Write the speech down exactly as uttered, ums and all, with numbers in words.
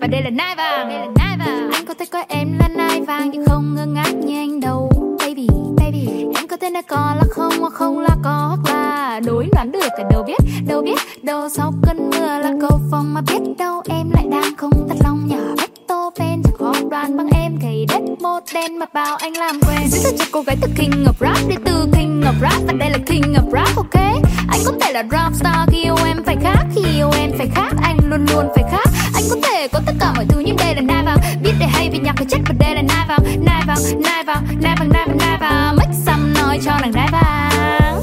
và đây là nai vàng. Đây là nai vàng. Anh có thể coi em là nai vàng nhưng không ngơ ngác như anh đâu. Baby, baby, em có thể nói có là không hoặc không là có hoặc là đối đoán được cả đâu biết, đâu biết, đâu sau cơn mưa là cầu vồng mà biết đâu em lại đang không thật lòng nhỏ Beethoven chẳng khó đoán bằng em cày đất mốt đen mà bảo anh làm quen. Giữ thật cho cô gái từ King of Rap đi từ King of Rap và đây là King of Rap, ok? Anh có thể là rap star khi yêu em phải khác, khi yêu em phải khác, anh luôn luôn phải khác. Anh có thể có tất cả mọi thứ nhưng đây là nai vàng, biết để hay vì nhạc phải chết và đây là nai vàng, nai vàng, nai vàng, nai vàng, nai vàng, nai vàng. Make some noise cho nàng nai vàng.